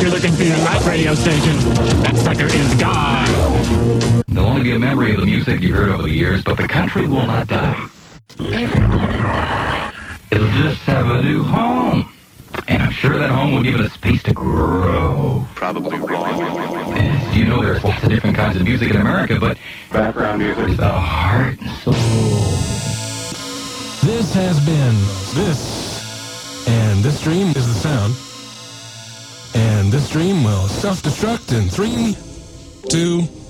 you're looking for your light radio station. That sucker is gone. There'll only be a memory of the music you've heard over the years, but the country will not die. It'll just have a new home. And I'm sure that home will give it a space to grow. Probably wrong. You know there's lots of different kinds of music in America, but Background music it's the heart and soul. This has been this, and this stream is the sound. And this stream will self-destruct in 3, 2,